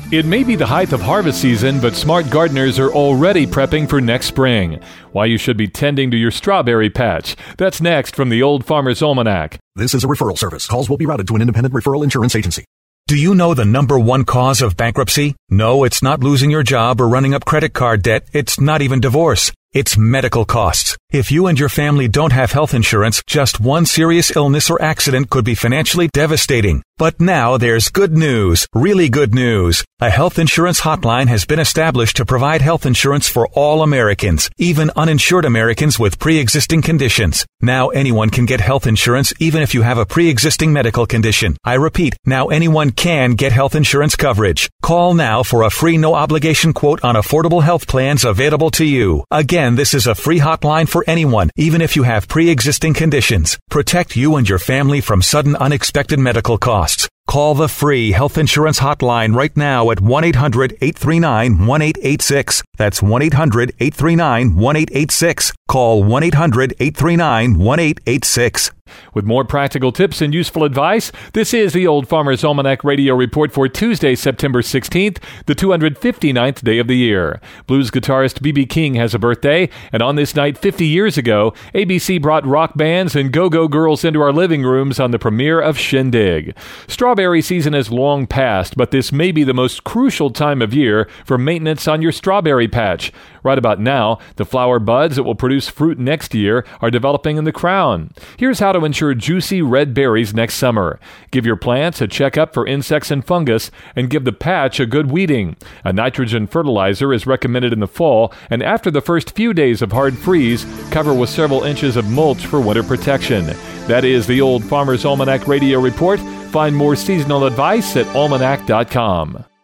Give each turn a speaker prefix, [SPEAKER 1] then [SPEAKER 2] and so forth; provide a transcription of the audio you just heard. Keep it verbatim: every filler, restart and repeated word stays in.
[SPEAKER 1] It may be the height of harvest season, but smart gardeners are already prepping for next spring. Why you should be tending to your strawberry patch. That's next from the Old Farmer's Almanac.
[SPEAKER 2] This is a referral service. Calls will be routed to an independent referral insurance agency.
[SPEAKER 3] Do you know the number one cause of bankruptcy? No, it's not losing your job or running up credit card debt. It's not even divorce. It's medical costs. If you and your family don't have health insurance, just one serious illness or accident could be financially devastating. But now there's good news, really good news. A health insurance hotline has been established to provide health insurance for all Americans, even uninsured Americans with pre-existing conditions. Now anyone can get health insurance even if you have a pre-existing medical condition. I repeat, now anyone can get health insurance coverage. Call now for a free no-obligation quote on affordable health plans available to you. Again, this is a free hotline for anyone, even if you have pre-existing conditions. Protect you and your family from sudden unexpected medical costs. Call the free health insurance hotline right now at one eight hundred eight three nine one eight eight six. That's one eight hundred eight three nine one eight eight six. Call one eight hundred eight three nine one eight eight six.
[SPEAKER 1] With more practical tips and useful advice, this is the Old Farmer's Almanac Radio Report for Tuesday, September sixteenth, the two hundred fifty-ninth day of the year. Blues guitarist B B King has a birthday, and on this night fifty years ago, A B C brought rock bands and go-go girls into our living rooms on the premiere of Shindig. Strawberry season is long past, but this may be the most crucial time of year for maintenance on your strawberry patch. Right about now, the flower buds that will produce fruit next year are developing in the crown. Here's how to ensure juicy red berries next summer. Give your plants a checkup for insects and fungus, and give the patch a good weeding. A nitrogen fertilizer is recommended in the fall, and after the first few days of hard freeze, cover with several inches of mulch for winter protection. That is the Old Farmer's Almanac Radio Report. Find more seasonal advice at almanac dot com.